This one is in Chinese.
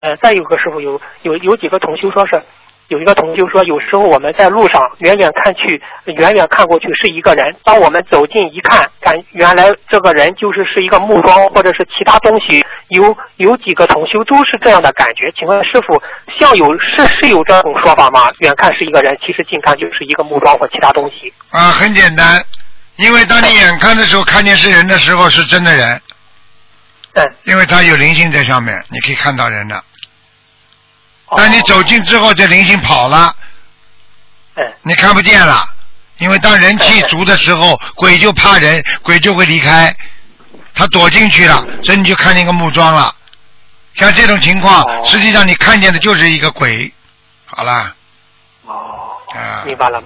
再有个师傅有几个同修说是。有一个同修说，有时候我们在路上远远看过去是一个人，当我们走近一看，原来这个人是一个木桩或者是其他东西。有几个同修都是这样的感觉，请问师傅，是有这种说法吗？远看是一个人，其实近看就是一个木桩或其他东西。 很简单，因为当你远看的时候看见是人的时候是真的人。因为他有灵性在上面，你可以看到人的。当你走近之后，这灵性跑了，你看不见了。因为当人气足的时候，鬼就怕人，鬼就会离开，他躲进去了，所以你就看见一个木桩了。像这种情况，实际上你看见的就是一个鬼。好了。 明白了。